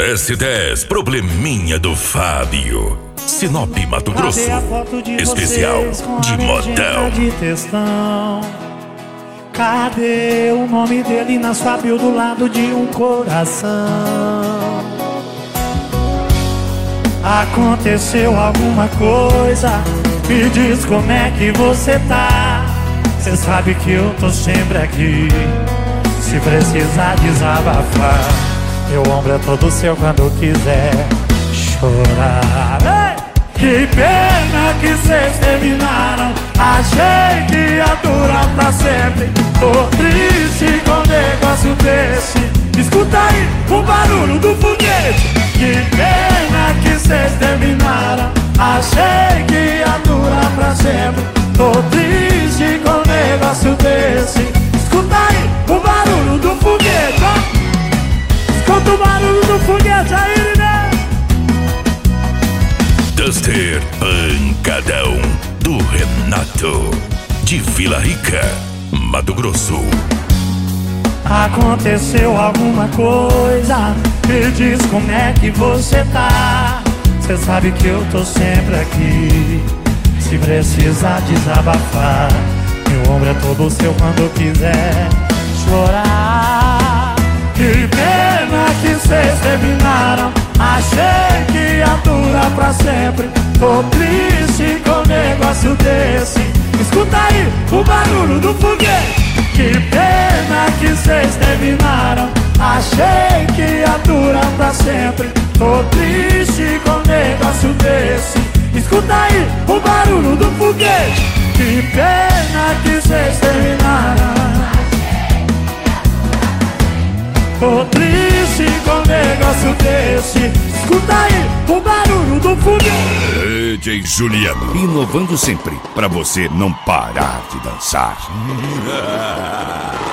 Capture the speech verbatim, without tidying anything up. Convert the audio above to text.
S dez, probleminha do Fábio. Sinop, Mato Grosso. De especial de modão. De textão. Cadê o nome dele na sua bio do lado de um coração? Aconteceu alguma coisa? Me diz como é que você tá. Cê sabe que eu tô sempre aqui, se precisar desabafar. Meu ombro é todo seu quando quiser chorar. Ei! Que pena que cês terminaram. Achei que ia durar pra sempre. Tô triste com um negócio desse. Escuta aí o barulho do foguete. Que pena que cês terminaram. Achei que ia durar pra sempre. Tô triste com um negócio desse. Escuta aí o barulho do foguete, ó. Escuta o barulho do foguete aí, né? Duster Pancadão do Renato, de Vila Rica, Mato Grosso. Aconteceu alguma coisa? Me diz como é que você tá. Cê sabe que eu tô sempre aqui, se precisar desabafar. Meu ombro é todo seu quando quiser chorar. Que pena que cês terminaram. Achei que ia durar pra sempre. Tô triste com um negócio desse. Escuta aí o barulho do foguete. Que pena que cês terminaram. Achei que ia durar pra sempre. Tô triste com um negócio desse. Escuta aí o barulho do foguete. Que pena que cês terminaram. Tô triste com um negócio desse. Escuta aí o barulho do foguete. D J Juliano, inovando sempre pra você não parar de dançar.